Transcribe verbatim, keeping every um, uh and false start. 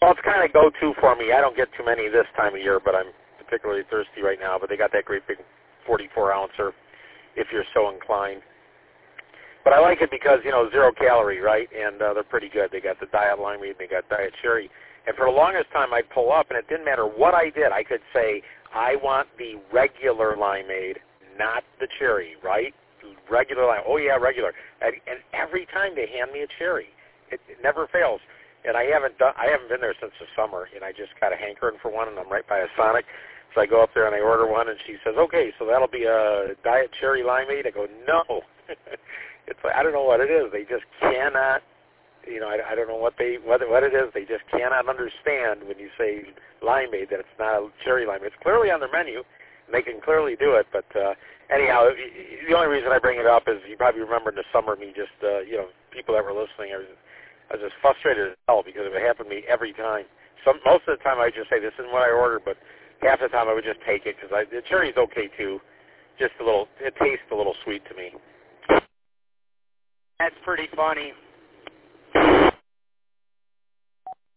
Well, it's kind of go-to for me. I don't get too many this time of year, but I'm particularly thirsty right now. But they got that great big forty-four ouncer if you're so inclined. But I like it because, you know, zero calorie, right? And uh, they're pretty good. They got the Diet Limeade and they got Diet Cherry. And for the longest time, I'd pull up, and it didn't matter what I did. I could say, I want the regular limeade, not the cherry, right? Regular lime. Oh, yeah, regular. And, and every time they hand me a cherry. It, it never fails. And I haven't done. I haven't been there since the summer, and I just got a hankering for one, and I'm right by a Sonic. So I go up there and I order one, and she says, okay, so that'll be a Diet Cherry Limeade. I go, no. It's like, I don't know what it is. They just cannot. You know, I, I don't know what they what, what it is. They just cannot understand when you say limeade that it's not a cherry limeade. It's clearly on their menu, and they can clearly do it. But uh, anyhow, the only reason I bring it up is you probably remember in the summer me just, uh, you know, people that were listening, I was, I was just frustrated as hell because it would happen to me every time. Some, most of the time I would just say, this isn't what I ordered, but half the time I would just take it because the cherry's okay too. Just a little, it tastes a little sweet to me. That's pretty funny.